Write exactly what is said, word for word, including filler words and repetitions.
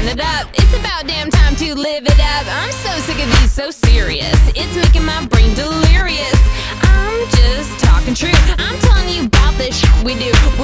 turn it up. It's about damn time to live it up. I'm so sick of these so serious. It's making my brain delirious. I'm just talking true. I'm telling you about this shit we do. We're